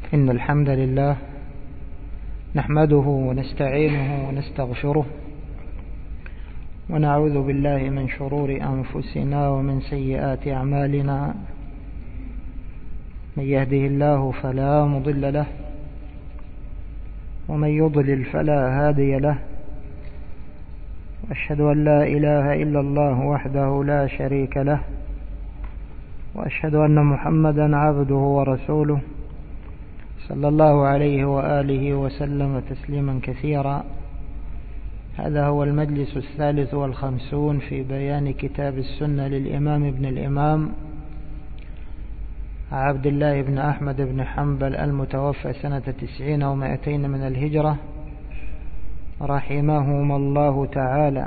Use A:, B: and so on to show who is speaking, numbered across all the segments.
A: إن الحمد لله نحمده ونستعينه ونستغفره ونعوذ بالله من شرور أنفسنا ومن سيئات أعمالنا. من يهده الله فلا مضل له ومن يضلل فلا هادي له، وأشهد أن لا إله إلا الله وحده لا شريك له، وأشهد أن محمدا عبده ورسوله صلى الله عليه وآله وسلم تسليما كثيرا. هذا هو المجلس 53 في بيان كتاب السنة للإمام ابن الإمام عبد الله بن أحمد بن حنبل المتوفى سنة 90 و200 من الهجرة رحمهما الله تعالى.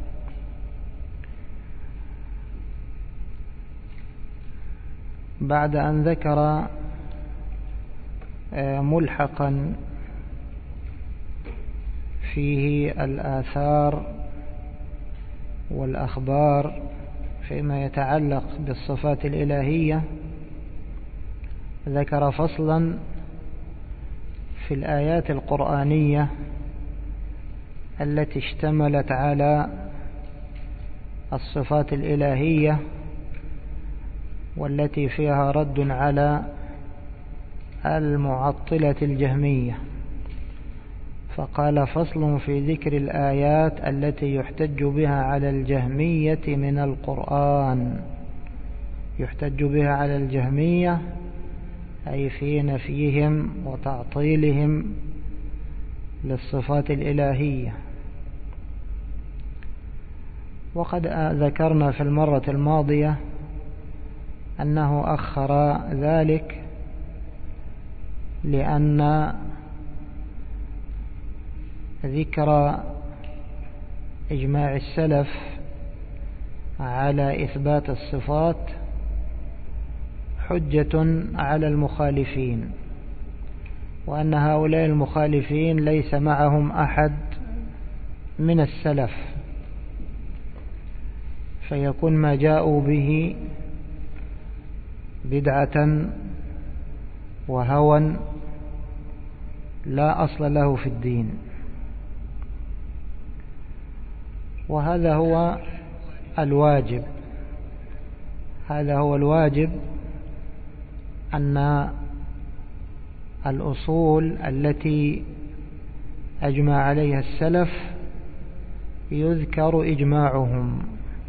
A: بعد أن ذكر ملحقا فيه الآثار والأخبار فيما يتعلق بالصفات الإلهية، ذكر فصلا في الآيات القرآنية التي اشتملت على الصفات الإلهية والتي فيها رد على المعطلة الجهمية، فقال فصل في ذكر الآيات التي يحتج بها على الجهمية من القرآن. يحتج بها على الجهمية أي في نفيهم وتعطيلهم للصفات الإلهية. وقد ذكرنا في المرة الماضية أنه أخر ذلك لأن ذكر إجماع السلف على إثبات الصفات حجة على المخالفين، وأن هؤلاء المخالفين ليس معهم أحد من السلف، فيكون ما جاءوا به بدعة وهوى لا أصل له في الدين. وهذا هو الواجب، هذا هو الواجب، أن الأصول التي أجمع عليها السلف يذكر إجماعهم،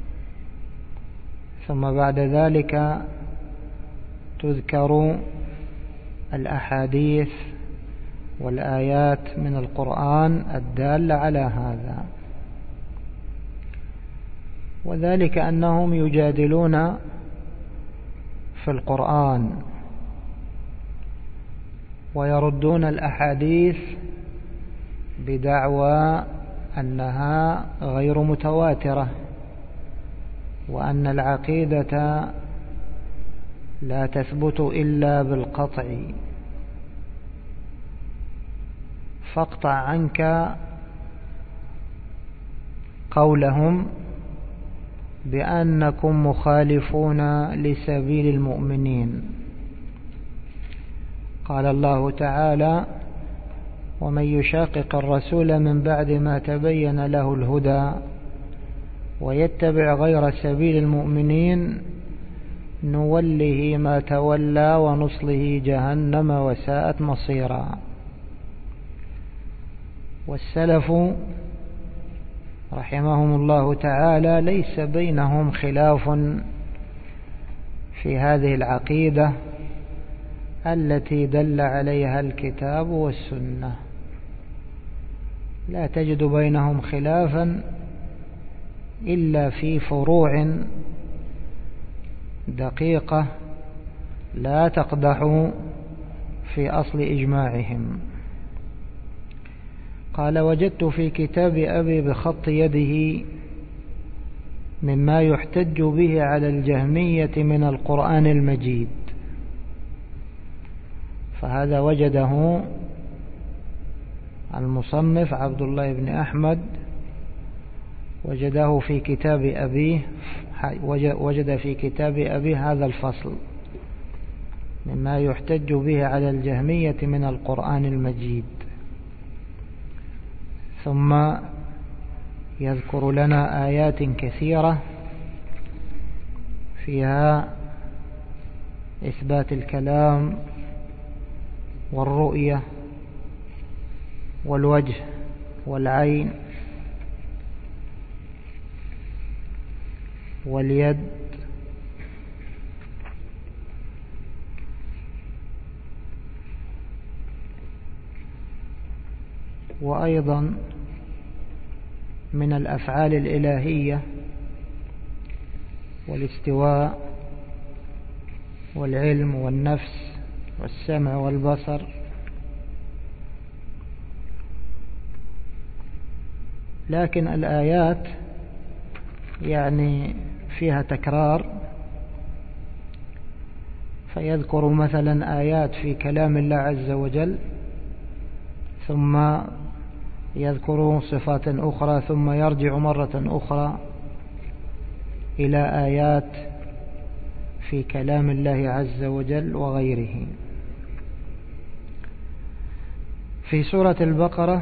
A: ثم بعد ذلك تذكر الأحاديث والآيات من القرآن الدالة على هذا. وذلك أنهم يجادلون في القرآن ويردون الأحاديث بدعوى أنها غير متواترة، وأن العقيدة لا تثبت إلا بالقطع. فاقطع عنك قولهم بأنكم مخالفون لسبيل المؤمنين. قال الله تعالى: ومن يشاقق الرسول من بعد ما تبين له الهدى ويتبع غير سبيل المؤمنين نوله ما تولى ونصله جهنم وساءت مصيرا. والسلف رحمهم الله تعالى ليس بينهم خلاف في هذه العقيدة التي دل عليها الكتاب والسنة، لا تجد بينهم خلافا إلا في فروع دقيقة لا تقدح في أصل إجماعهم. قال: وجدت في كتاب أبي بخط يده مما يحتج به على الجهمية من القرآن المجيد. فهذا وجده المصنف عبد الله بن أحمد، وجده في كتاب أبيه، وجد في كتاب أبيه هذا الفصل مما يحتج به على الجهمية من القرآن المجيد. ثم يذكر لنا آيات كثيرة فيها إثبات الكلام والرؤية والوجه والعين واليد وأيضا من الأفعال الإلهية والاستواء والعلم والنفس والسمع والبصر. لكن الآيات يعني فيها تكرار، فيذكر مثلا آيات في كلام الله عز وجل ثم يذكر صفات أخرى ثم يرجع مرة أخرى إلى آيات في كلام الله عز وجل وغيره. في سورة البقرة: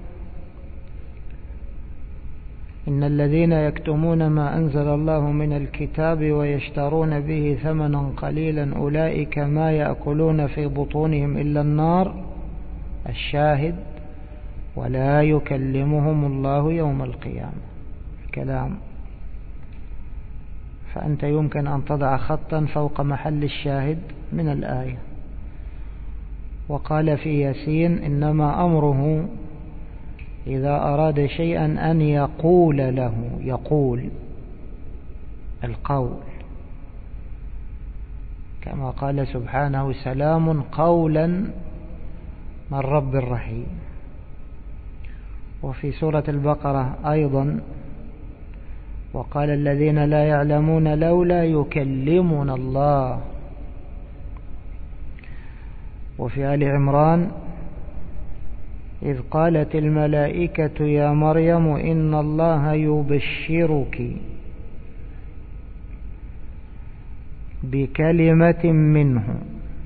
A: إن الذين يكتمون ما أنزل الله من الكتاب ويشترون به ثمنا قليلا أولئك ما يأكلون في بطونهم إلا النار. الشاهد: ولا يكلمهم الله يوم القيامة. الكلام، فأنت يمكن أن تضع خطا فوق محل الشاهد من الآية. وقال في ياسين: إنما أمره إذا أراد شيئا أن يقول له، يقول القول، كما قال سبحانه: سلام قولا من رب رحيم. وفي سورة البقرة أيضا: وقال الذين لا يعلمون لولا يكلمنا الله. وفي آل عمران: إذ قالت الملائكة يا مريم إن الله يبشرك بكلمة منه.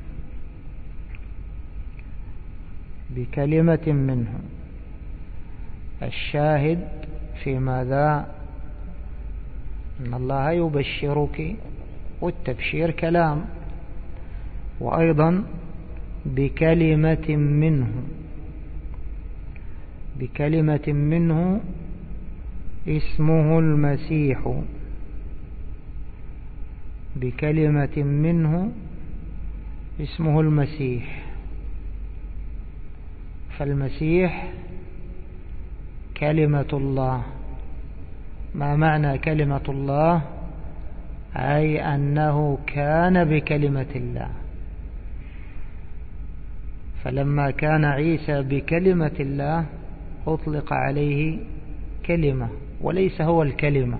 A: بكلمة منه. الشاهد في ماذا؟ إن الله يبشرك، والتبشير كلام. وأيضا بكلمة منه. بكلمة منه اسمه المسيح. بكلمة منه اسمه المسيح. فالمسيح كلمة الله. ما معنى كلمة الله؟ أي أنه كان بكلمة الله. فلما كان عيسى بكلمة الله أطلق عليه كلمة، وليس هو الكلمة.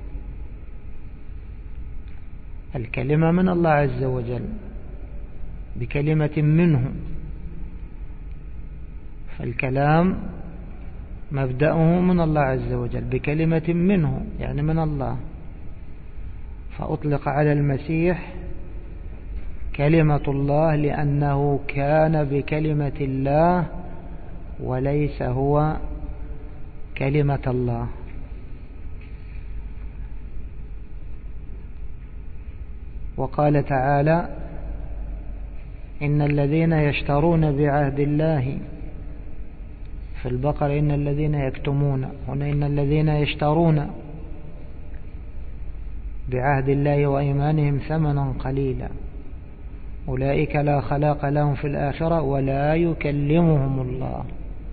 A: الكلمة من الله عز وجل بكلمة منه. فالكلام مبدأه من الله عز وجل بكلمة منه، يعني من الله. فأطلق على المسيح كلمة الله لأنه كان بكلمة الله وليس هو كلمة الله. وقال تعالى: إن الذين يشترون بعهد الله. في البقرة: إن الذين يكتمون. هنا إن الذين يشترون بعهد الله وأيمانهم ثمنا قليلا أولئك لا خلاق لهم في الآخرة ولا يكلمهم الله.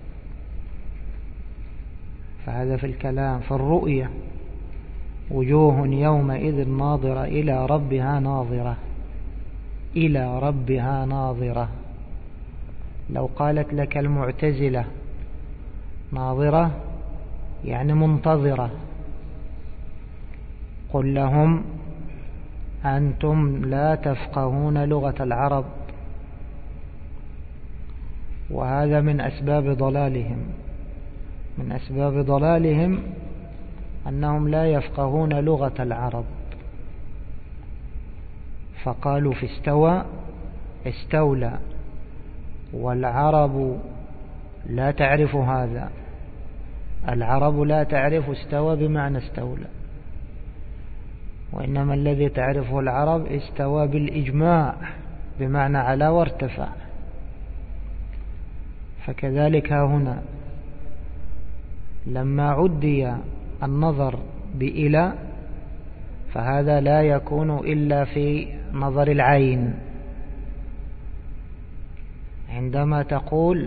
A: فهذا في الكلام. في الرؤية: وجوه يومئذ ناظرة إلى ربها ناظرة. إلى ربها ناظرة. لو قالت لك المعتزلة ناظرة يعني منتظرة، قل لهم: أنتم لا تفقهون لغة العرب. وهذا من أسباب ضلالهم. من أسباب ضلالهم أنهم لا يفقهون لغة العرب. فقالوا في استوى استولى، والعرب لا تعرف هذا. العرب لا تعرف استوى بمعنى استولى، وإنما الذي تعرفه العرب استوى بالإجماع بمعنى علا وارتفع. فكذلك هنا لما عدي النظر بإلى فهذا لا يكون إلا في نظر العين. عندما تقول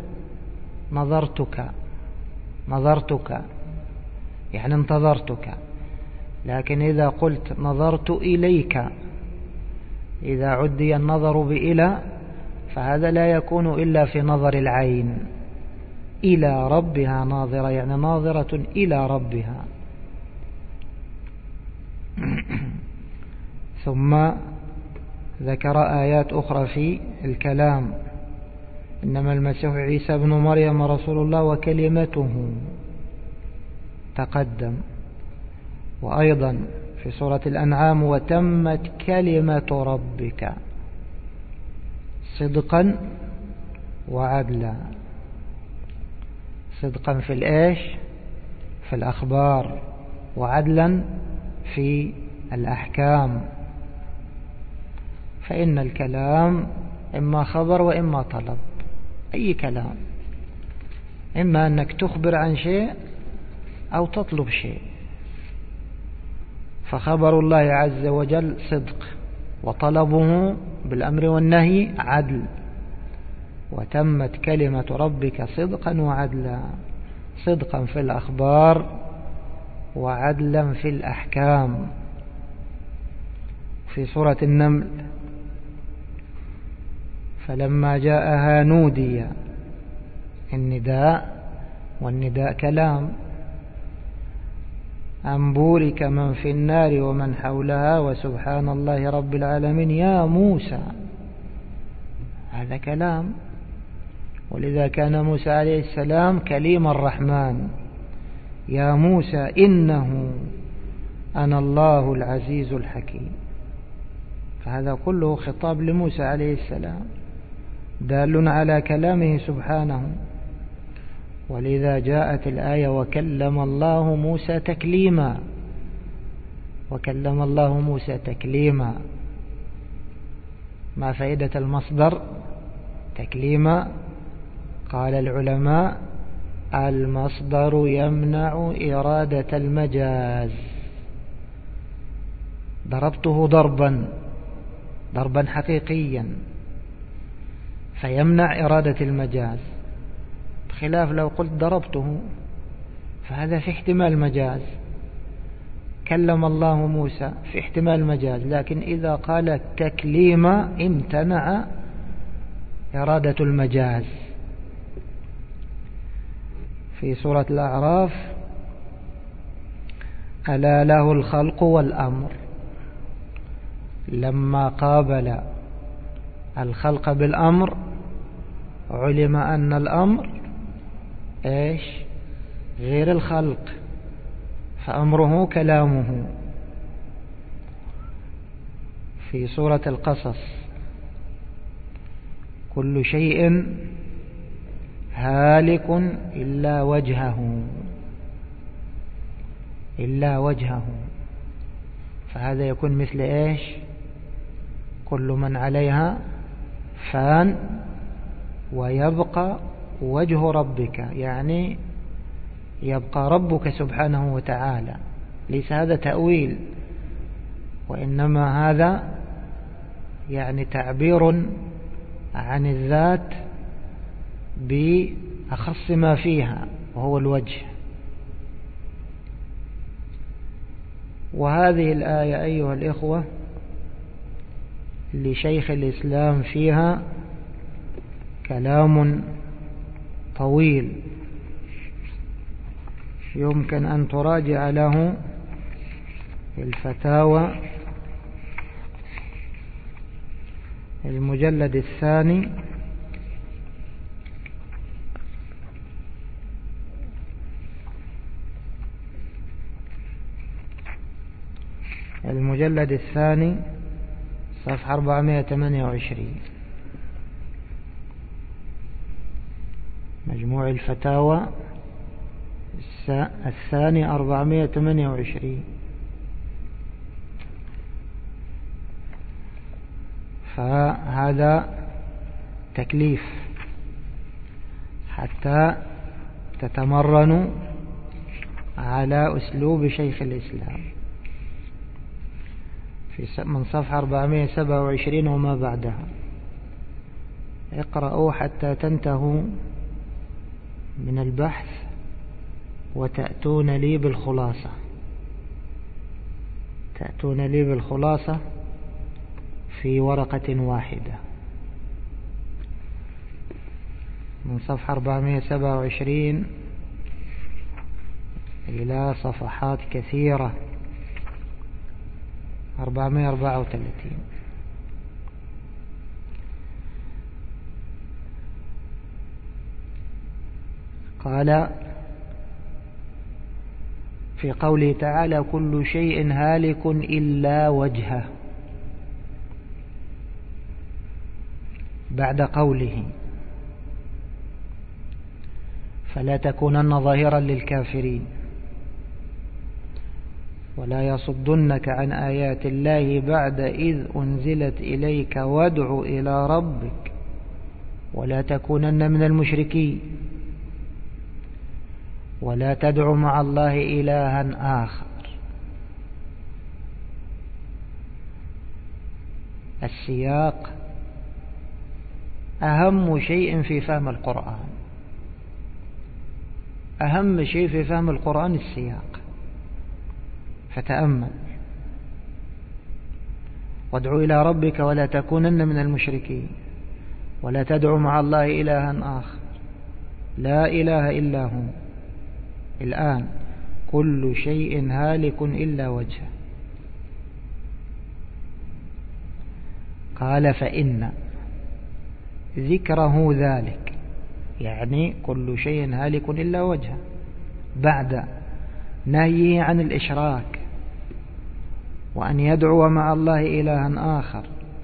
A: نظرتك يعني انتظرتك، لكن إذا قلت نظرت إليك، إذا عدي النظر بإلى فهذا لا يكون إلا في نظر العين. إلى ربها ناظرة يعني ناظرة إلى ربها. ثم ذكر آيات أخرى في الكلام: إنما المسيح عيسى بن مريم رسول الله وكلمته، تقدم. وأيضا في سورة الأنعام: وتمت كلمة ربك صدقا وعدلا. صدقا في الإيش؟ في الأخبار، وعدلا في الأحكام. فإن الكلام إما خبر وإما طلب. أي كلام، إما أنك تخبر عن شيء أو تطلب شيء. فخبر الله عز وجل صدق، وطلبه بالأمر والنهي عدل. وتمت كلمة ربك صدقا وعدلا، صدقا في الأخبار وعدلا في الأحكام. في سورة النمل: فلما جاءها نودي. النداء، والنداء كلام. أن بورك من في النار ومن حولها وسبحان الله رب العالمين يا موسى. هذا كلام. ولذا كان موسى عليه السلام كليم الرحمن: يا موسى إنه أنا الله العزيز الحكيم. فهذا كله خطاب لموسى عليه السلام دال على كلامه سبحانه. ولذا جاءت الآية: وكلم الله موسى تكليما. وكلم الله موسى تكليما. ما فائدة المصدر تكليما؟ قال العلماء: المصدر يمنع إرادة المجاز. ضربته ضربا حقيقيا، فيمنع إرادة المجاز، بخلاف لو قلت ضربته فهذا في احتمال مجاز. كلم الله موسى في احتمال مجاز، لكن إذا قال تكليم امتنع إرادة المجاز. في سورة الأعراف: ألا له الخلق والأمر. لما قابل الخلق بالأمر علم أن الأمر إيش؟ غير الخلق، فأمره كلامه. في سورة القصص: كل شيء هالك إلا وجهه. فهذا يكون مثل إيش؟ كل من عليها فان ويبقى وجه ربك، يعني يبقى ربك سبحانه وتعالى. ليس هذا تأويل، وإنما هذا يعني تعبير عن الذات بأخص ما فيها وهو الوجه. وهذه الآية أيها الإخوة لشيخ الإسلام فيها كلام طويل يمكن أن تراجع له الفتاوى المجلد الثاني صفحة 428. مجموع الفتاوى الثاني 428. فهذا تكليف حتى تتمرنوا على أسلوب شيخ الإسلام من صفحة 427 وما بعدها. اقرأوا حتى تنتهوا من البحث وتأتون لي بالخلاصة. تأتون لي بالخلاصة في ورقة واحدة من صفحة 427 إلى صفحات كثيرة 434. قال في قوله تعالى: كل شيء هالك إلا وجهه، بعد قوله: فلا تكونن ظاهرا للكافرين ولا يصدنك عن آيات الله بعد إذ أنزلت إليك وادع إلى ربك ولا تكونن من المشركين ولا تدع مع الله إلها آخر. السياق أهم شيء في فهم القرآن. أهم شيء في فهم القرآن السياق، فتأمل: وادع إلى ربك ولا تكونن من المشركين ولا تدع مع الله إلها آخر، لا إله إلا هو. الآن كل شيء هالك إلا وجهه. قال: فإن ذكره ذلك، يعني كل شيء هالك إلا وجهه، بعد نهيه عن الإشراك وأن يدعو مع الله إلها آخر،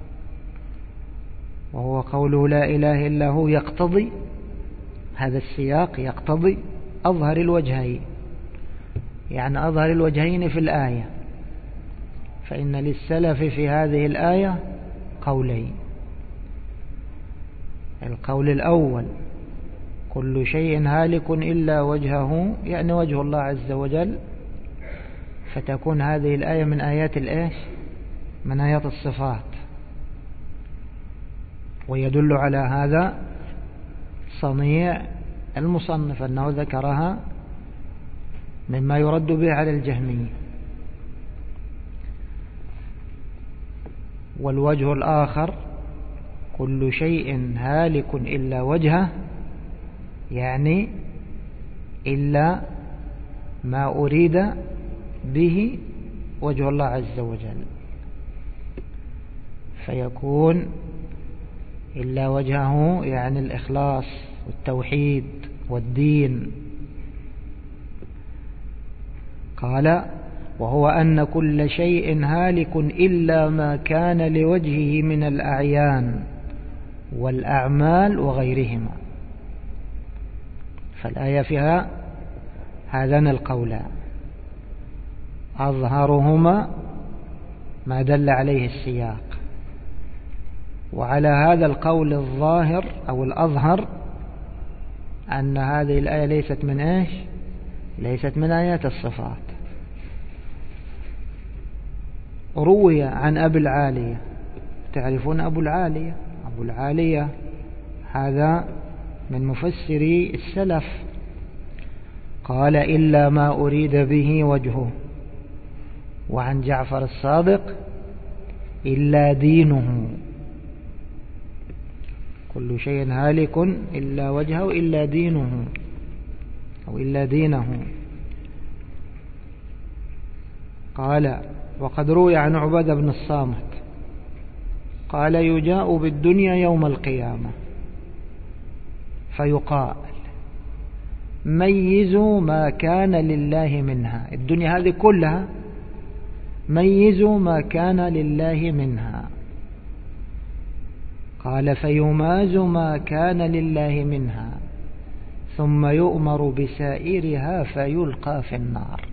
A: وهو قوله لا إله إلا هو، يقتضي هذا السياق يقتضي أظهر الوجهين، يعني أظهر الوجهين في الآية. فإن للسلف في هذه الآية قولين: القول الأول كل شيء هالك إلا وجهه، يعني وجه الله عز وجل، فتكون هذه الآية من آيات الإيش؟ من آيات الصفات. ويدل على هذا صنيع المصنف أنه ذكرها مما يرد به على الجهمية. والوجه الآخر كل شيء هالك إلا وجهه، يعني إلا ما أريد به وجه الله عز وجل، فيكون إلا وجهه يعني الإخلاص والتوحيد والدين. قال: وهو أن كل شيء هالك إلا ما كان لوجهه من الأعيان والأعمال وغيرهما. فالآية فيها هذان القولان، أظهرهما ما دل عليه السياق. وعلى هذا القول الظاهر أو الأظهر أن هذه الآية ليست من إيش؟ ليست من آيات الصفات. روي عن أبي العالية، تعرفون أبو العالية؟ أبو العالية هذا من مفسري السلف. قال: إلا ما أريد به وجهه. وعن جعفر الصادق: إلا دينه. كل شيء هالك إلا وجهه إلا دينه أو إلا دينه. قال: وقد روي عن عبادة بن الصامت قال: يجاء بالدنيا يوم القيامة فيقال: ميزوا ما كان لله منها. الدنيا هذه كلها ميزوا ما كان لله منها. قال: فيماز ما كان لله منها، ثم يؤمر بسائرها فيلقى في النار.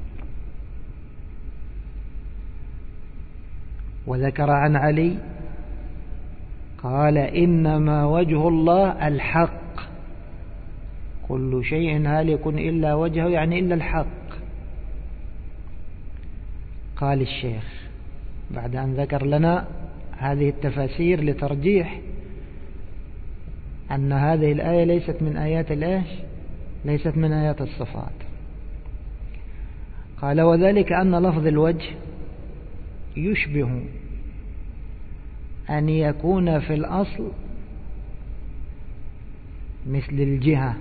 A: وذكر عن علي قال إنما وجه الله الحق، كل شيء هالك إلا وجهه، يعني إلا الحق. قال الشيخ بعد أن ذكر لنا هذه التفاسير لترجيح أن هذه الآية ليست من آيات الإيش؟ ليست من آيات الصفات. قال وذلك أن لفظ الوجه يشبه أن يكون في الأصل مثل الجهة.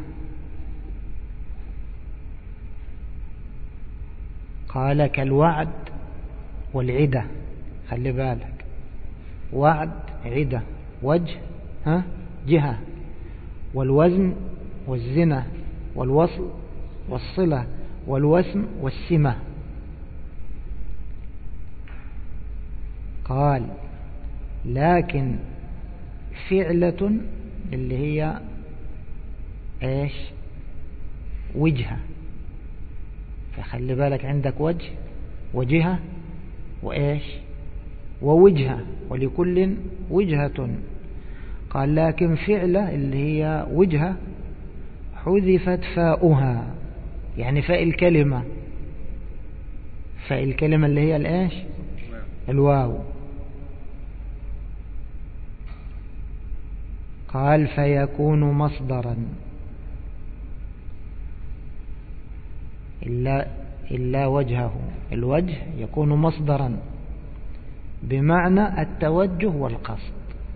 A: قال كالوعد والعدة، خلي بالك، وعد عدة، وجه جهة، والوزن والزنة، والوصل والصلة، والوسم والسمة. قال لكن فعلة اللي هي ايش؟ وجهة. فخلي بالك عندك وجه وجهة وايش؟ ووجهة، ولكل وجهة. قال لكن فعلة اللي هي وجهة حذفت فاؤها، يعني فاء الكلمة، فاء الكلمة اللي هي الايش؟ الواو. قال فيكون مصدرا إلا وجهه، الوجه يكون مصدرا بمعنى التوجه والقصد.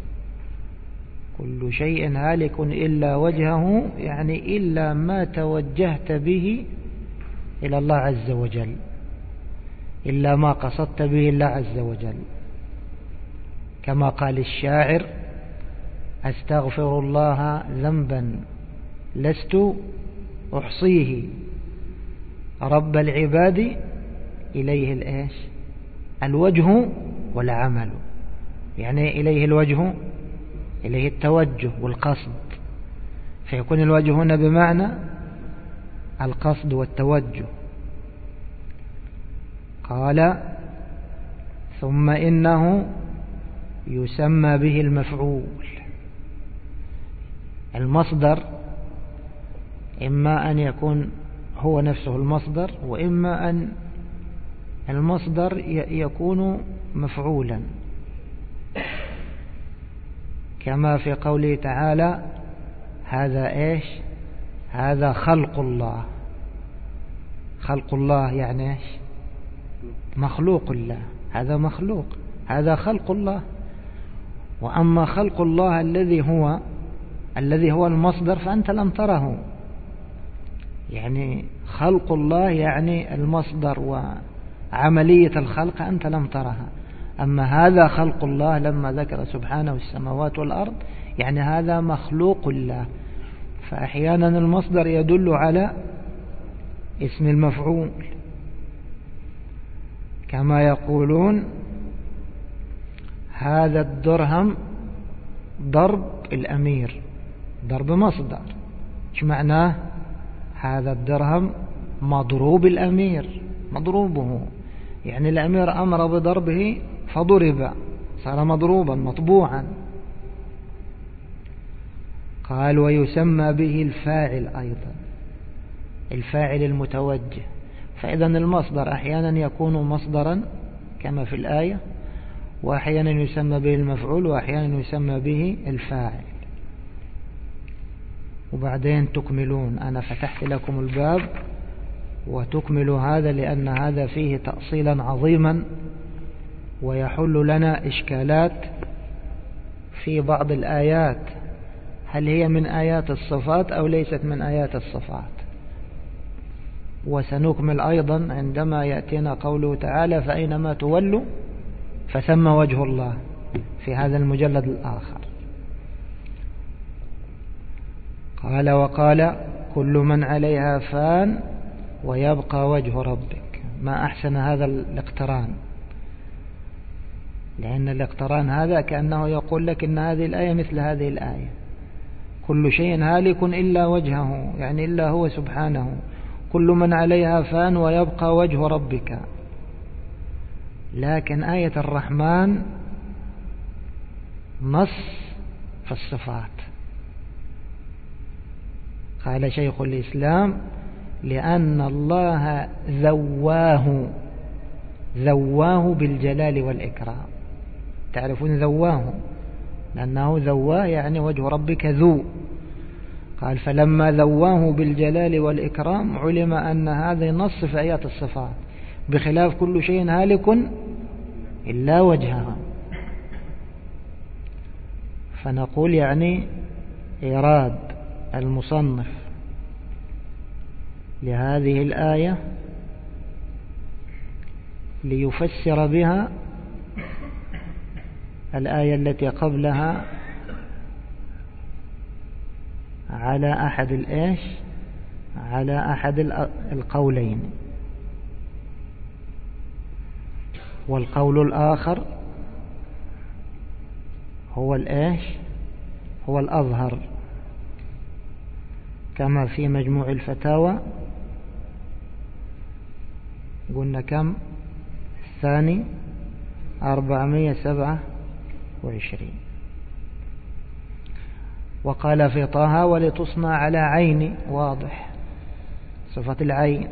A: كل شيء هالك إلا وجهه، يعني إلا ما توجهت به إلى الله عز وجل، إلا ما قصدت به الله عز وجل. كما قال الشاعر أستغفر الله ذنبا لست أحصيه رب العباد إليه الإيش؟ الوجه والعمل، يعني إليه الوجه، إليه التوجه والقصد. فيكون الوجه هنا بمعنى القصد والتوجه. قال ثم إنه يسمى به المفعول. المصدر إما أن يكون هو نفسه المصدر، وإما أن المصدر يكون مفعولا، كما في قوله تعالى هذا إيش؟ هذا خلق الله. خلق الله يعني إيش؟ مخلوق الله، هذا مخلوق، هذا خلق الله. وأما خلق الله الذي هو المصدر فأنت لم تره، يعني خلق الله يعني المصدر وعملية الخلق أنت لم ترها. أما هذا خلق الله لما ذكر سبحانه السماوات والأرض يعني هذا مخلوق الله. فأحيانا المصدر يدل على اسم المفعول، كما يقولون هذا الدرهم ضرب الأمير، ضرب مصدر. ايش معناه؟ هذا الدرهم مضروب الأمير، مضروبه، يعني الأمير أمر بضربه فضرب، صار مضروبا مطبوعا. قال ويسمى به الفاعل أيضا، الفاعل المتوجه. فإذا المصدر أحيانا يكون مصدرا كما في الآية، وأحيانا يسمى به المفعول، وأحيانا يسمى به الفاعل. وبعدين تكملون، أنا فتحت لكم الباب وتكمل هذا، لأن هذا فيه تأصيلا عظيما ويحل لنا إشكالات في بعض الآيات، هل هي من آيات الصفات أو ليست من آيات الصفات. وسنكمل أيضا عندما يأتينا قوله تعالى فأينما تولوا فثم وجه الله في هذا المجلد الآخر. قال وقال كل من عليها فان ويبقى وجه ربك. ما أحسن هذا الاقتران، لأن الاقتران هذا كأنه يقول لك إن هذه الآية مثل هذه الآية. كل شيء هالك إلا وجهه، يعني إلا هو سبحانه، كل من عليها فان ويبقى وجه ربك. لكن آية الرحمن نص في الصفات. قال شيخ الإسلام: لأن الله ذواه بالجلال والإكرام. تعرفون ذواه، لأنه ذواه يعني وجه ربك ذو. قال: فلما ذواه بالجلال والإكرام علم أن هذا نص في آيات الصفات، بخلاف كل شيء هالك إلا وجهه. فنقول يعني إيراد المصنف لهذه الآية ليفسر بها الآية التي قبلها على أحد القولين. والقول الآخر هو هو الأظهر، كما في مجموع الفتاوى. قلنا كم؟ الثاني 427. وقال في طه: ولتصنع على عيني، واضح صفة العين.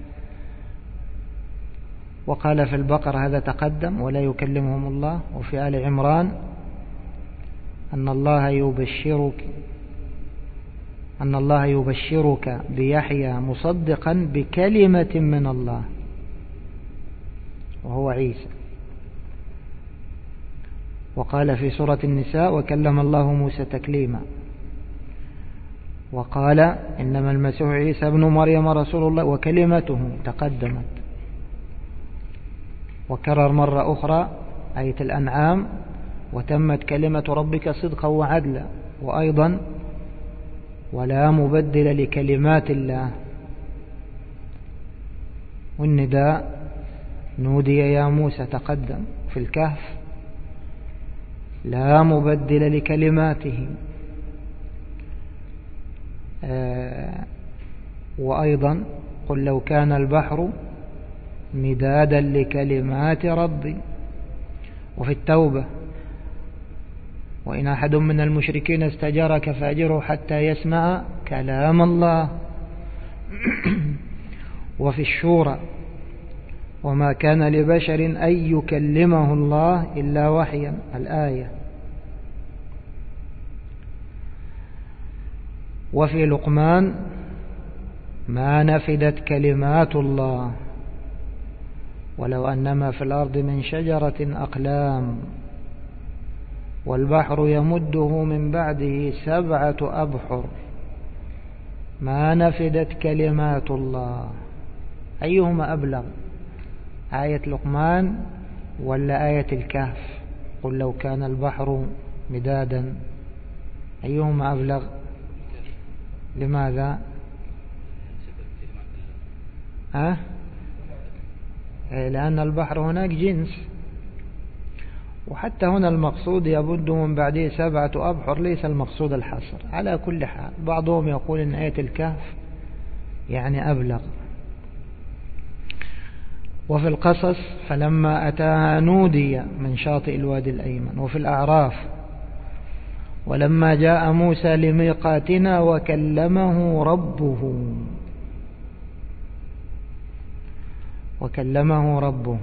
A: وقال في البقرة، هذا تقدم: ولا يكلمهم الله. وفي آل عمران أن الله يبشرك بيحيى مصدقا بكلمة من الله وهو عيسى. وقال في سورة النساء: وكلم الله موسى تكليما. وقال: إنما المسيح عيسى ابن مريم رسول الله وكلمته، تقدمت. وكرر مرة أخرى آية الأنعام: وتمت كلمة ربك صدقا وعدلا. وأيضا: ولا مبدل لكلمات الله. والنداء: نودي يا موسى، تقدم في الكهف: لا مبدل لكلماته. وأيضا: قل لو كان البحر مدادا لكلمات ربي. وفي التوبة: وإن أحد من المشركين استجارك فأجره حتى يسمع كلام الله. وفي الشورى: وما كان لبشر أن يكلمه الله إلا وحيا، الآية. وفي لقمان: ما نفدت كلمات الله ولو أنما في الأرض من شجرة أقلام والبحر يمده من بعده 7 أبحر ما نفدت كلمات الله. أيهما أبلغ، آية لقمان ولا آية الكهف؟ قل لو كان البحر مدادا، أيهما أبلغ؟ لماذا؟ لأن البحر هناك جنس، وحتى هنا المقصود يبد من بعده 7 أبحر، ليس المقصود الحصر. على كل حال بعضهم يقول إن آية الكهف يعني أبلغ. وفي القصص: فلما أتاها نودي من شاطئ الوادي الأيمن. وفي الأعراف: ولما جاء موسى لميقاتنا وكلمه ربه.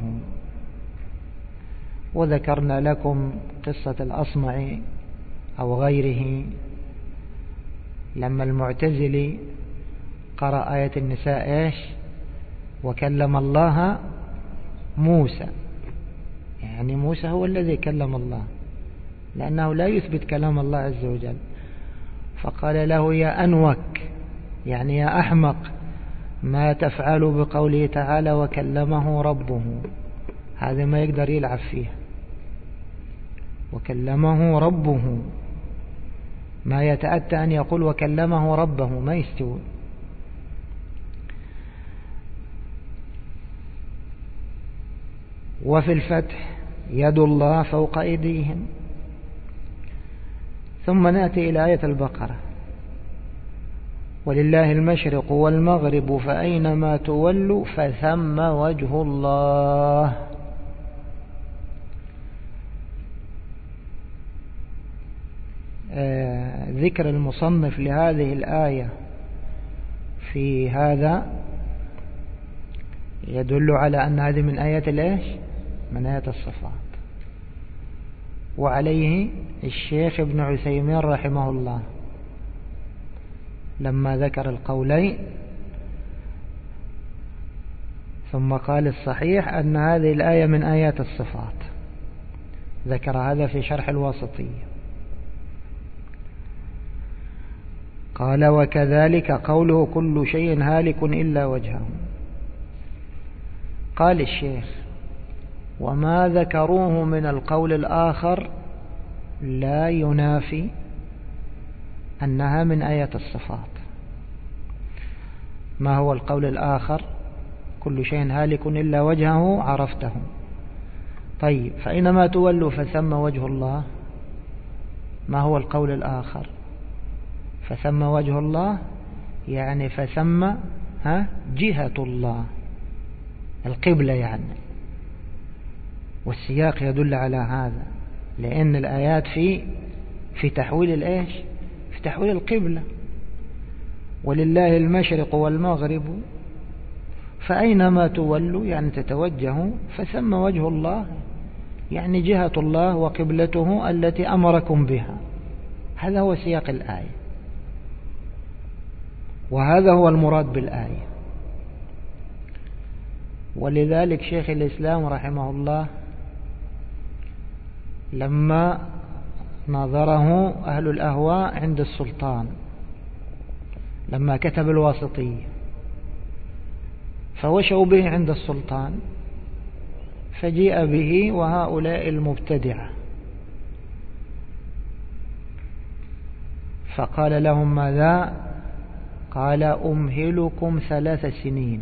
A: وذكرنا لكم قصة الأصمع أو غيره لما المعتزلي قرأ آية النساء وكلم الله موسى، يعني موسى هو الذي كلم الله، لأنه لا يثبت كلام الله عز وجل. فقال له: يا أنوك، يعني يا أحمق، ما تفعل بقوله تعالى وكلمه ربه؟ هذا ما يقدر يلعب فيه. وكلمه ربه، ما يتأتى أن يقول وكلمه ربه، ما يستوي. وفي الفتح: يد الله فوق أيديهم. ثم نأتي إلى آية البقرة. ولله المشرق والمغرب فأينما تولوا فثم وجه الله. ذكر المصنف لهذه الآية في هذا يدل على أن هذه من آيات الإيش؟ من آيات الصفات. وعليه الشيخ ابن عثيمين رحمه الله لما ذكر القولين ثم قال الصحيح أن هذه الآية من آيات الصفات، ذكر هذا في شرح الواسطية. قال وكذلك قوله كل شيء هالك إلا وجهه. قال الشيخ وما ذكروه من القول الآخر لا ينافي أنها من آيات الصفات. ما هو القول الآخر؟ كل شيء هالك إلا وجهه، عرفته. طيب فإنما تولوا فثم وجه الله. ما هو القول الآخر؟ فثم وجه الله يعني فثم جهة الله، القبلة يعني. والسياق يدل على هذا، لأن الآيات في تحويل الإيش؟ في تحويل القبلة. ولله المشرق والمغرب فأينما تولوا يعني تتوجهوا فثم وجه الله، يعني جهة الله وقبلته التي أمركم بها. هذا هو سياق الآية، وهذا هو المراد بالآية. ولذلك شيخ الإسلام رحمه الله لما نظره أهل الأهواء عند السلطان لما كتب الواسطية فوشوا به عند السلطان، فجيء به وهؤلاء المبتدعة فقال لهم ماذا؟ قال أمهلكم 3 سنين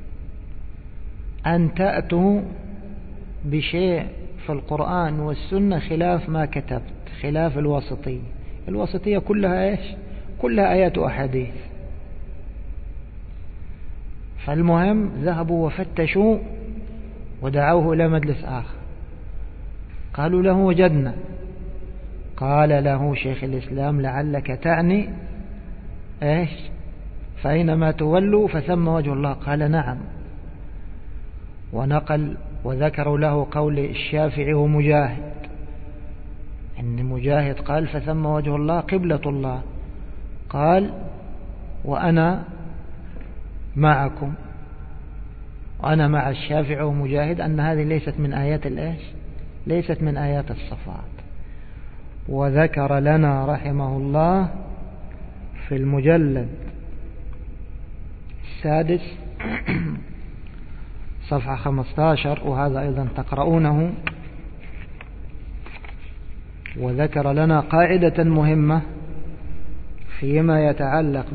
A: أن تأتوا بشيء في القرآن والسنة خلاف ما كتبت، خلاف الواسطية. الواسطية كلها إيش؟ كلها آيات وأحاديث. فالمهم ذهبوا وفتشوا ودعوه إلى مجلس آخر، قالوا له وجدنا. قال له شيخ الإسلام لعلك تعني إيش؟ فأينما تولوا فثم وجه الله. قال نعم. ونقل وذكروا له قول الشافعي ومجاهد، إن مجاهد قال فثم وجه الله قبلة الله. قال وأنا معكم، وأنا مع الشافعي ومجاهد أن هذه ليست من آيات الإيش؟ ليست من آيات الصفات. وذكر لنا رحمه الله في المجلد 6 صفحة 15، وهذا أيضا تقرؤونه، وذكر لنا قاعدة مهمة فيما يتعلق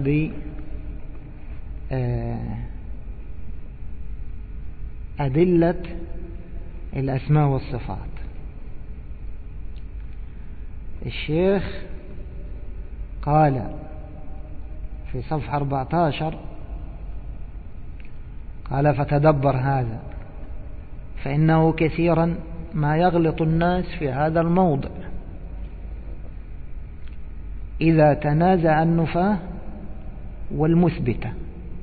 A: بأدلة الأسماء والصفات. الشيخ قال في صفحة 14 قال فتدبر هذا فإنه كثيرا ما يغلط الناس في هذا الموضع إذا تنازع النفاة والمثبتة.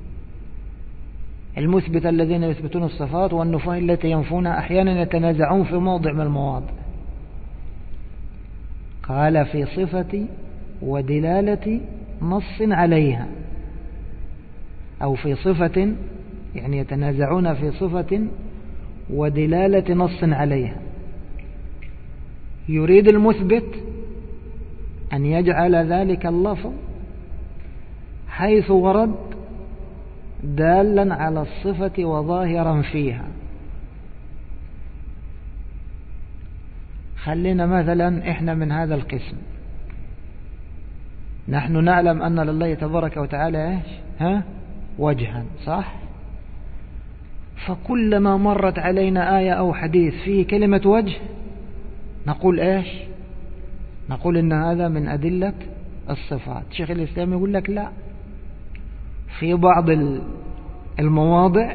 A: المثبتة الذين يثبتون الصفات، والنفاة التي ينفونها أحيانا يتنازعون في موضع من المواضع. قال في صفة ودلالة نص عليها، أو في صفة، يعني يتنازعون في صفة ودلالة نص عليها. يريد المثبت أن يجعل ذلك اللفظ حيث ورد دالا على الصفة وظاهرا فيها. خلينا مثلا إحنا من هذا القسم، نحن نعلم أن لله تبارك وتعالى إيش؟ وجها، صح؟ فكلما مرت علينا آية أو حديث فيه كلمة وجه نقول إيش؟ نقول إن هذا من أدلة الصفات. شيخ الإسلام يقول لك لا، في بعض المواضع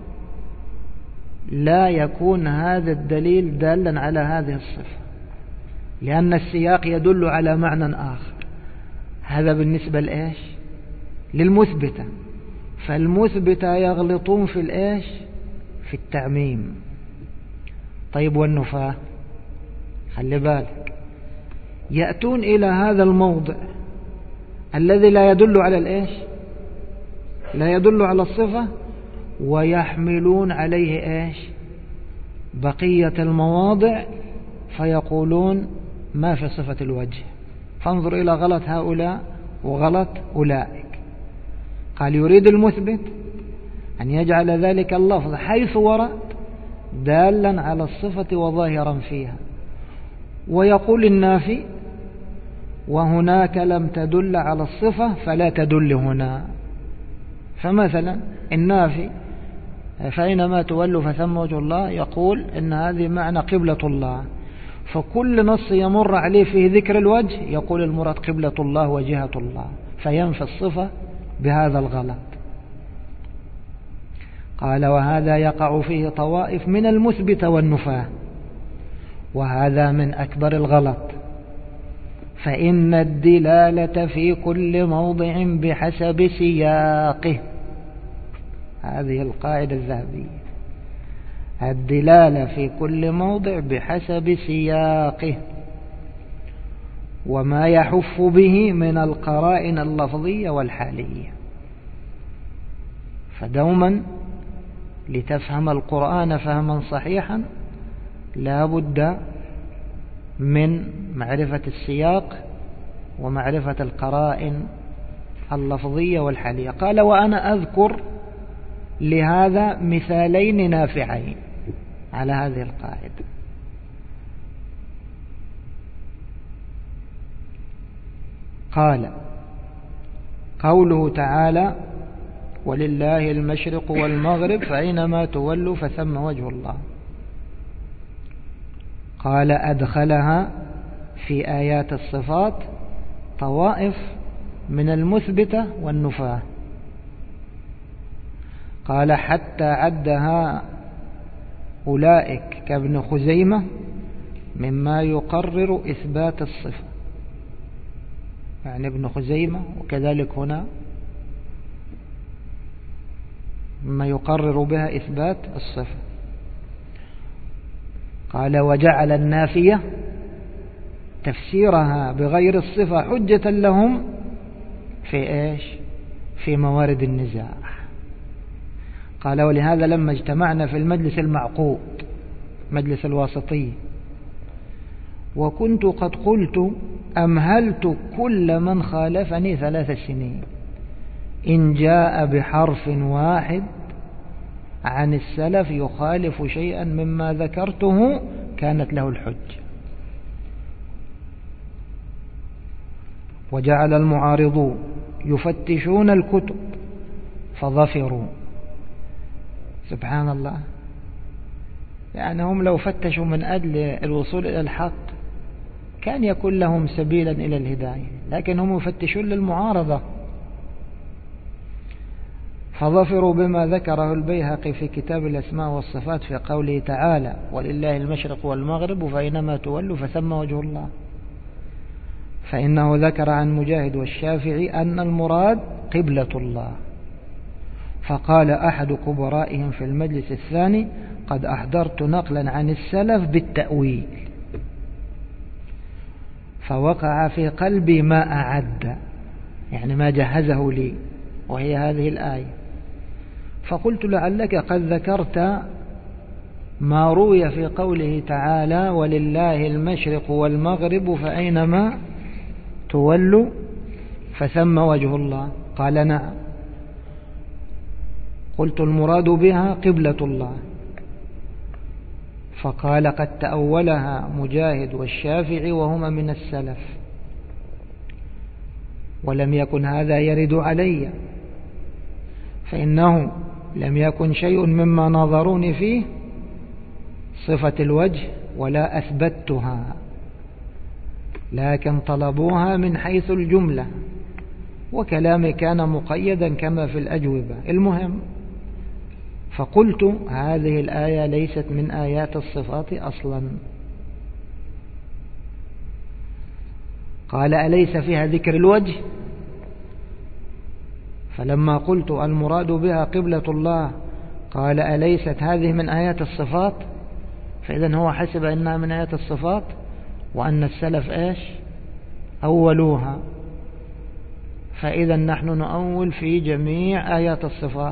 A: لا يكون هذا الدليل دالا على هذه الصفة، لأن السياق يدل على معنى آخر. هذا بالنسبة لإيش؟ للمثبتة. فالمثبتة يغلطون في الإيش؟ في التعميم. طيب والنفاة؟ خلي بالك، يأتون إلى هذا الموضع الذي لا يدل على الإيش؟ لا يدل على الصفة، ويحملون عليه إيش؟ بقية المواضع، فيقولون ما في صفة الوجه. فانظر إلى غلط هؤلاء وغلط أولئك. قال يريد المثبت أن يجعل ذلك اللفظ حيث ورد دالا على الصفة وظاهرا فيها، ويقول النافي وهناك لم تدل على الصفة فلا تدل هنا. فمثلا النافي فأينما تولوا فثم وجه الله يقول إن هذه معنى قبلة الله، فكل نص يمر عليه فيه ذكر الوجه يقول المراد قبلة الله وجهة الله، فينفي الصفة بهذا الغلط. قال وهذا يقع فيه طوائف من المثبت والنفاة، وهذا من أكبر الغلط. فإن الدلالة في كل موضع بحسب سياقه، هذه القاعدة الذهبية، الدلالة في كل موضع بحسب سياقه وما يحف به من القرائن اللفظية والحالية. فدوما لتفهم القرآن فهما صحيحا لا بد من معرفة السياق ومعرفة القرائن اللفظية والحالية. قال وأنا أذكر لهذا مثالين نافعين على هذه القاعدة. قال قوله تعالى ولله المشرق والمغرب فأينما تولوا فثم وجه الله، قال أدخلها في آيات الصفات طوائف من المثبتة والنفاة. قال حتى عدها أولئك كابن خزيمة مما يقرر إثبات الصفة، يعني ابن خزيمة وكذلك هنا مما يقرر بها إثبات الصفة. قال وجعل النافية تفسيرها بغير الصفة حجة لهم في إيش؟ في موارد النزاع. قال ولهذا لما اجتمعنا في المجلس المعقود مجلس الواسطية وكنت قد قلت أمهلت كل من خالفني 3 سنين إن جاء بحرف واحد عن السلف يخالف شيئا مما ذكرته كانت له الحجة. وجعل المعارضون يفتشون الكتب فظفروا. سبحان الله، يعني هم لو فتشوا من أجل الوصول إلى الحق كان يكون لهم سبيلا إلى الهداية، لكن هم يفتشون للمعارضة. فظفروا بما ذكره البيهقي في كتاب الأسماء والصفات في قوله تعالى ولله المشرق والمغرب فأينما تولوا فثم وجه الله، فإنه ذكر عن مجاهد والشافعي أن المراد قبلة الله. فقال أحد كبرائهم في المجلس الثاني قد أحضرت نقلا عن السلف بالتأويل فوقع في قلبي ما أعد، يعني ما جهزه لي، وهي هذه الآية. فقلت لعلك قد ذكرت ما روي في قوله تعالى ولله المشرق والمغرب فأينما تولوا فثم وجه الله. قال نعم. قلت المراد بها قبلة الله. فقال قد تأولها مجاهد والشافعي وهما من السلف ولم يكن هذا يرد علي، فإنه لم يكن شيء مما نظروني فيه صفة الوجه ولا أثبتها، لكن طلبوها من حيث الجملة وكلامي كان مقيدا كما في الأجوبة. المهم، فقلت هذه الآية ليست من آيات الصفات أصلا. قال أليس فيها ذكر الوجه؟ فلما قلت المراد بها قبلة الله قال أليست هذه من آيات الصفات؟ فإذن هو حسب أنها من آيات الصفات، وأن السلف إيش أولوها، فإذا نحن نؤول في جميع آيات الصفات.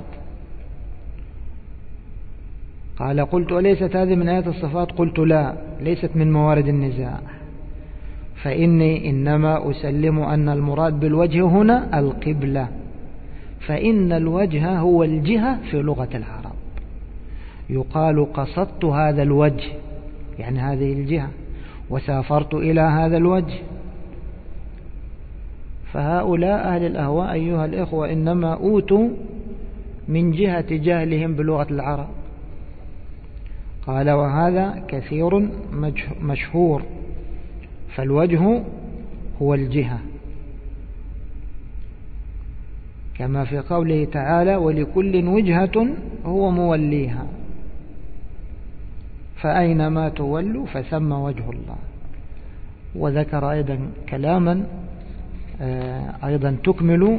A: قال قلت أليست هذه من آيات الصفات؟ قلت لا، ليست من موارد النزاع، فإني إنما أسلم أن المراد بالوجه هنا القبلة، فإن الوجه هو الجهة في لغة العرب، يقال قصدت هذا الوجه يعني هذه الجهة، وسافرت إلى هذا الوجه. فهؤلاء أهل الأهواء أيها الإخوة إنما أوتوا من جهة جهلهم بلغة العرب. قال وهذا كثير مشهور، فالوجه هو الجهة، كما في قوله تعالى ولكل وجهة هو موليها فأينما تولوا فثم وجه الله. وذكر أيضا كلاما أيضا تكمل،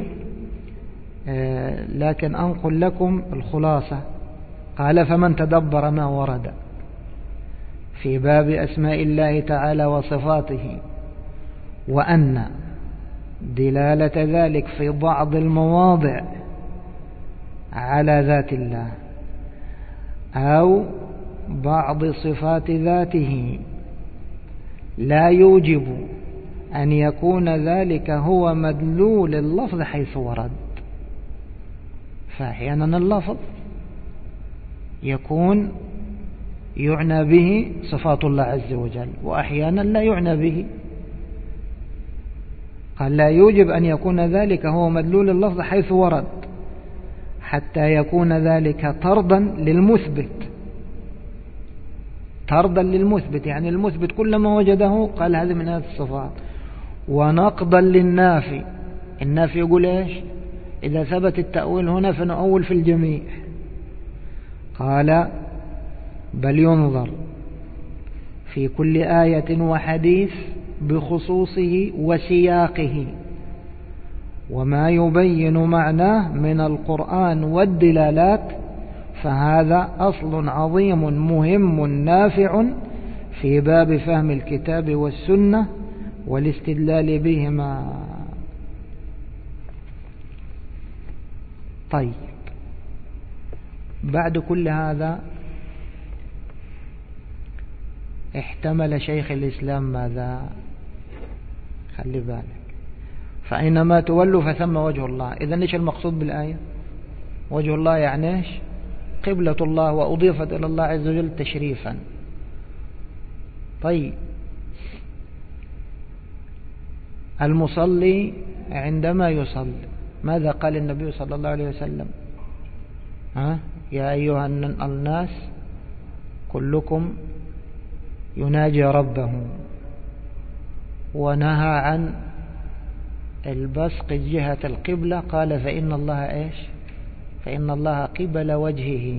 A: لكن أنقل لكم الخلاصة. قال فمن تدبر ما ورد في باب أسماء الله تعالى وصفاته، وأن دلالة ذلك في بعض المواضع على ذات الله أو بعض صفات ذاته لا يوجب أن يكون ذلك هو مدلول اللفظ حيث ورد. فأحيانا اللفظ يكون يعنى به صفات الله عز وجل، وأحيانا لا يعنى به. قال لا يوجب أن يكون ذلك هو مدلول اللفظ حيث ورد حتى يكون ذلك طردا للمثبت. طردا للمثبت يعني المثبت كلما وجده قال هذه من هذه الصفات، ونقضا للنافي. النافي يقول إيش؟ إذا ثبت التأويل هنا فنؤول في الجميع. قال بل ينظر في كل آية وحديث بخصوصه وسياقه وما يبين معناه من القرآن والدلالات، فهذا أصل عظيم مهم نافع في باب فهم الكتاب والسنة والاستدلال بهما. طيب، بعد كل هذا احتمل شيخ الإسلام ماذا؟ خلي بالك، فأينما تولوا فثم وجه الله. إذن إيش المقصود بالآية؟ وجه الله يعني إيش؟ قبلة الله، وأضيفت إلى الله عز وجل تشريفا. طيب، المصلي عندما يصلي ماذا قال النبي صلى الله عليه وسلم؟ يا أيها الناس كلكم يناجي ربه، ونهى عن البصق جهة القبلة. قال فإن الله إيش؟ فإن الله قبل وجهه.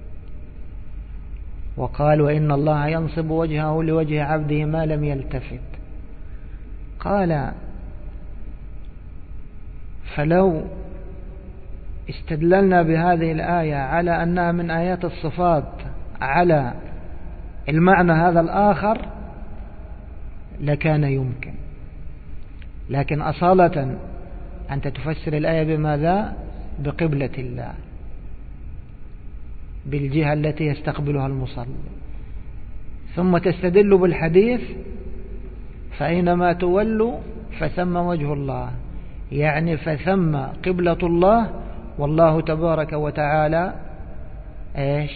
A: وقال وإن الله ينصب وجهه لوجه عبده ما لم يلتفت. قال فلو استدللنا بهذه الآية على أنها من آيات الصفات على المعنى هذا الآخر لكان يمكن، لكن أصالة أنت تفسر الآية بماذا؟ بقبلة الله، بالجهة التي يستقبلها المصلي، ثم تستدل بالحديث فأينما تولوا فثم وجه الله، يعني فثم قبلة الله، والله تبارك وتعالى إيش؟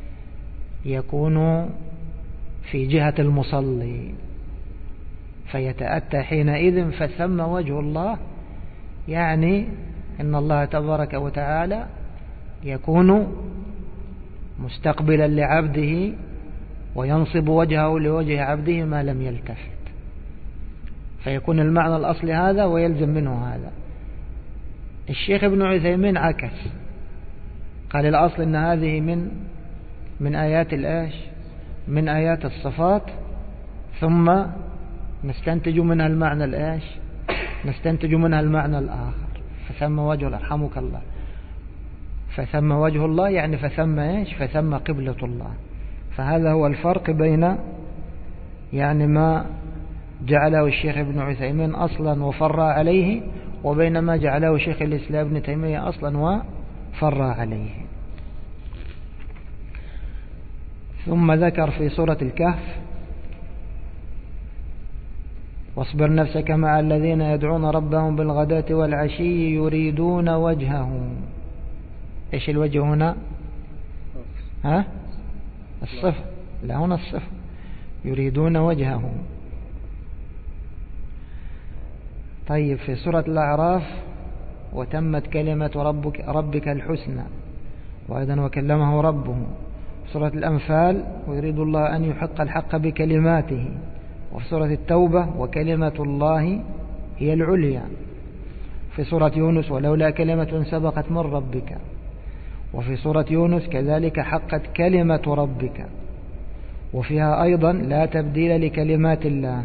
A: يكون في جهة المصلي، فيتأتى حينئذ فثم وجه الله، يعني إن الله تبارك وتعالى يكون مستقبلا لعبده وينصب وجهه لوجه عبده ما لم يلتفت، فيكون المعنى الأصلي هذا ويلزم منه هذا. الشيخ ابن عثيمين عكس، قال الأصل إن هذه من آيات الآش، من آيات الصفات، ثم نستنتج منها المعنى الآش، نستنتج منها المعنى الآخر. فثم وجه رحمك الله، فثم وجه الله يعني فثم إيش؟ فثم قبلة الله. فهذا هو الفرق بين يعني ما جعله الشيخ ابن عثيمين أصلا وفر عليه، وبين ما جعله شيخ الإسلام ابن تيمية أصلا وفر عليه. ثم ذكر في سورة الكهف: واصبر نفسك مع الذين يدعون ربهم بالغداة والعشي يريدون وجهه. ايش الوجه هنا؟ الصفة، لا هنا الصفة، يريدون وجهه. طيب في سورة الأعراف: وتمت كلمة ربك الحسنى، وأيضا وكلمه ربه. سورة الأنفال: ويريد الله أن يحق الحق بكلماته. وفي سورة التوبة: وكلمة الله هي العليا. في سورة يونس: ولولا كلمة سبقت من ربك. وفي سورة يونس كذلك: حقت كلمة ربك. وفيها أيضا: لا تبديل لكلمات الله.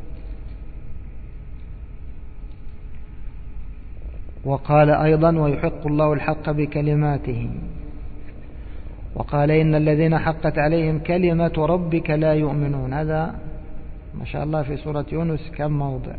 A: وقال أيضا: ويحق الله الحق بكلماته. وقال: إن الذين حقت عليهم كلمة ربك لا يؤمنون. هذا ما شاء الله في سورة يونس كم موضع.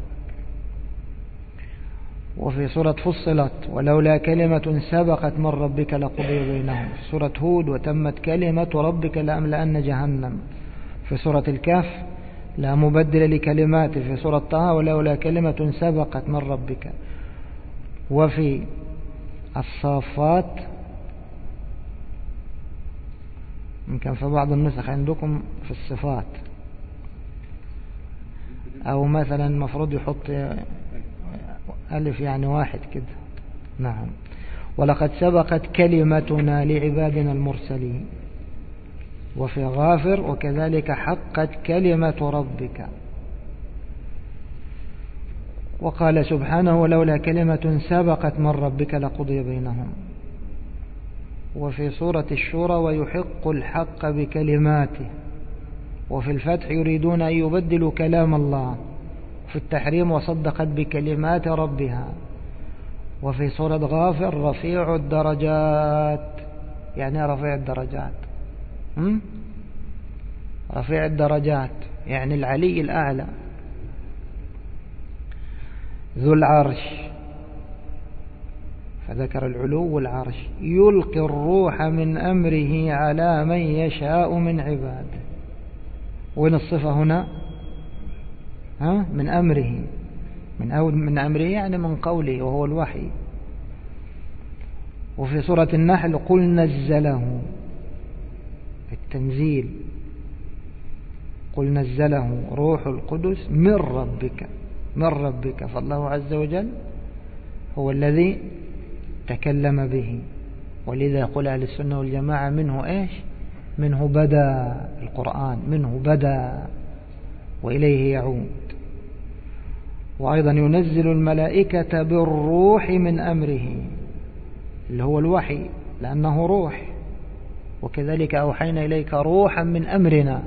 A: وفي سورة فصلت: ولولا كلمة سبقت من ربك لقضي بينهم. في سورة هود: وتمت كلمة ربك لأملأن جهنم. في سورة الكهف: لا مبدل لكلماته. في سورة طه: ولولا كلمة سبقت من ربك. وفي الصافات، يمكن في بعض النسخ عندكم في الصفات، أو مثلا المفروض يحط ألف يعني واحد كده. نعم. ولقد سبقت كلمتنا لعبادنا المرسلين. وفي غافر: وكذلك حقت كلمة ربك. وقال سبحانه: ولولا كلمة سبقت من ربك لقضي بينهم. وفي سورة الشورى: ويحق الحق بكلماته. وفي الفتح: يريدون أن يبدلوا كلام الله. في التحريم: وصدقت بكلمات ربها. وفي سورة غافر: رفيع الدرجات. يعني رفيع الدرجات، رفيع الدرجات يعني العلي الأعلى. ذو العرش، فذكر العلو والعرش. يلقي الروح من أمره على من يشاء من عباده. وين الصفة هنا؟ من أمره، من أمره يعني من قوله وهو الوحي. وفي سورة النحل: قل نزله، التنزيل. قل نزله روح القدس من ربك، من ربك. فالله عز وجل هو الذي تكلم به. ولذا يقول أهل السنة والجماعة: منه إيش؟ منه بدأ القرآن، منه بدأ وإليه يعود. وأيضا ينزل الملائكة بالروح من أمره، اللي هو الوحي، لأنه روح. وكذلك أوحينا إليك روحا من أمرنا،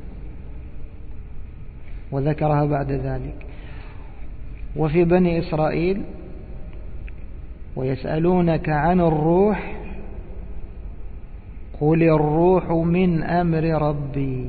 A: وذكرها بعد ذلك. وفي بني إسرائيل: ويسألونك عن الروح قل الروح من أمر ربي.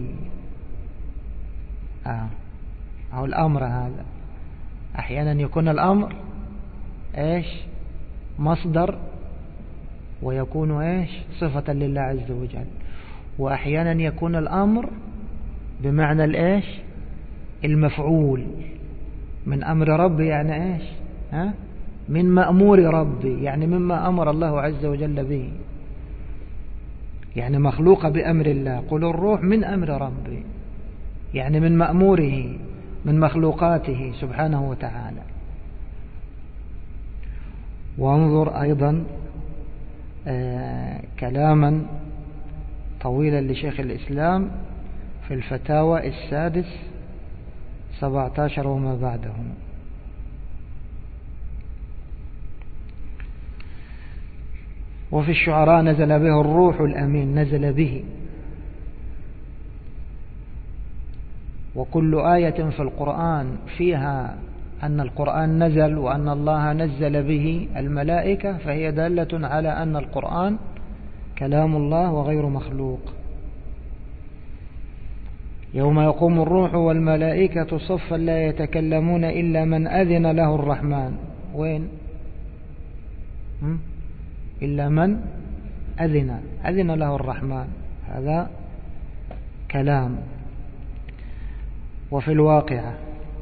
A: أو الأمر هذا أحيانا يكون الأمر إيش؟ مصدر، ويكون إيش؟ صفة لله عز وجل. وأحيانا يكون الأمر بمعنى الإيش؟ المفعول. من أمر ربي يعني إيش؟ من مأمور ربي، يعني مما أمر الله عز وجل به، يعني مخلوق بأمر الله. قل الروح من أمر ربي، يعني من مأموره، من مخلوقاته سبحانه وتعالى. وانظر أيضا كلاما طويلا لشيخ الإسلام في الفتاوى السادس 17 وما بعده. وفي الشعراء نزل به الروح الأمين، نزل به. وكل آية في القرآن فيها أن القرآن نزل وأن الله نزل به الملائكة فهي دالة على أن القرآن كلام الله وغير مخلوق. يوم يقوم الروح والملائكة صفا لا يتكلمون إلا من أذن له الرحمن. وين؟ إلا من أذن له الرحمن، هذا كلام. وفي الواقعة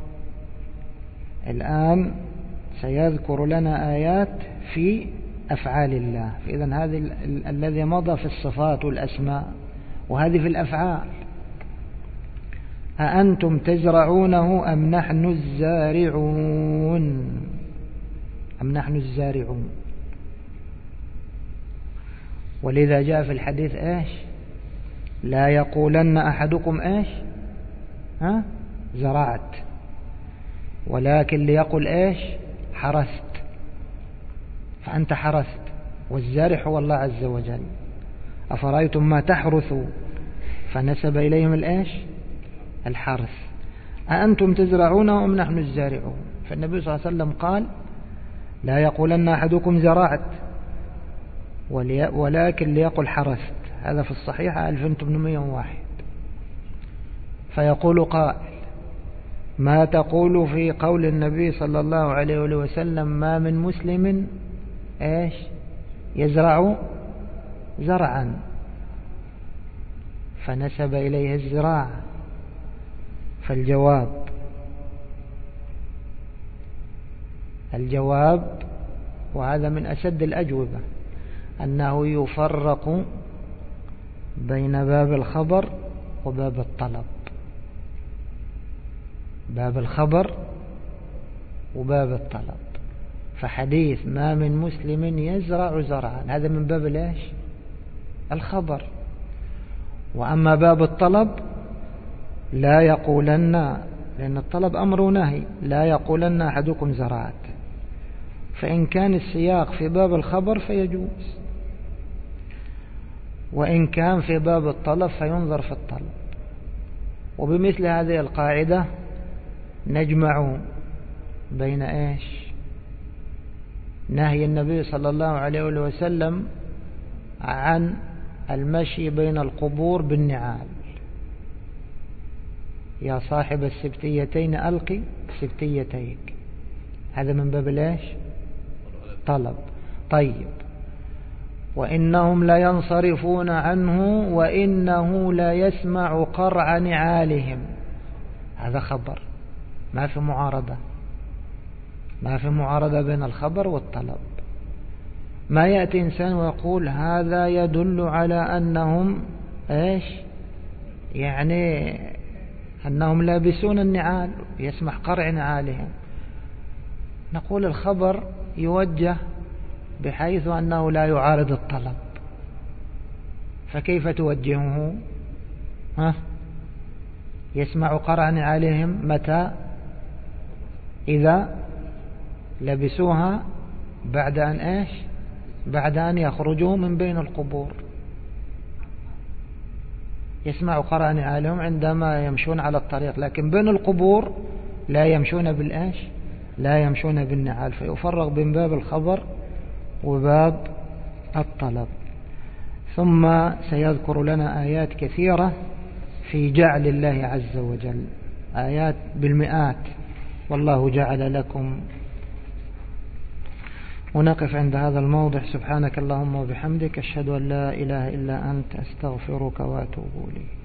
A: الآن سيذكر لنا آيات في أفعال الله. فإذن هذا الذي مضى في الصفات والأسماء، وهذه في الأفعال. أأنتم تزرعونه أم نحن الزارعون؟ أم نحن الزارعون. ولذا جاء في الحديث إيش؟ لا يقولن أحدكم إيش؟ زرعت، ولكن ليقل إيش؟ حرثت. فأنت حرثت، والزارع هو الله عز وجل. أفرأيتم ما تحرثوا، فنسب إليهم الإيش؟ الحرث. أأنتم تزرعونه أم نحن الزارعون. فالنبي صلى الله عليه وسلم قال لا يقولن أحدكم زرعت ولكن ليقل حرثت. هذا في الصحيحة 2801. فيقول قائل ما تقول في قول النبي صلى الله عليه وسلم ما من مسلم إيش؟ يزرع زرعا، فنسب إليه الزراعة. الجواب وهذا من أشد الأجوبة أنه يفرق بين باب الخبر وباب الطلب. باب الخبر وباب الطلب. فحديث ما من مسلم يزرع زرعا هذا من باب الايش؟ الخبر. وأما باب الطلب لا يقولن، لأن الطلب أمر ونهي، لا يقولن أحدكم زرعت. فإن كان السياق في باب الخبر فيجوز، وإن كان في باب الطلب فينظر في الطلب. وبمثل هذه القاعدة نجمع بين إيش؟ نهي النبي صلى الله عليه وسلم عن المشي بين القبور بالنعال. يا صاحب السبتيتين ألقي سبتيتيك، هذا من باب الايش؟ طلب. طيب وإنهم لا ينصرفون عنه وإنه لا يسمع قرع نعالهم، هذا خبر، ما في معارضة بين الخبر والطلب. ما يأتي إنسان ويقول هذا يدل على أنهم إيش؟ يعني أنهم لابسون النعال، يسمح قرع نعالهم. نقول الخبر يوجه بحيث أنه لا يعارض الطلب، فكيف توجهه؟ يسمع قرع نعالهم متى؟ إذا لبسوها بعد أن إيش؟ بعد أن يخرجوا من بين القبور. يسمع قرع نعالهم عندما يمشون على الطريق، لكن بين القبور لا يمشون بالإيش؟ لا يمشون بالنعال. فيفرق بين باب الخبر وباب الطلب. ثم سيذكر لنا آيات كثيرة في جعل الله عز وجل، آيات بالمئات. والله جعل لكم. ونقف عند هذا الموضع. سبحانك اللهم وبحمدك، أشهد أن لا إله إلا أنت، أستغفرك وأتوب إليك.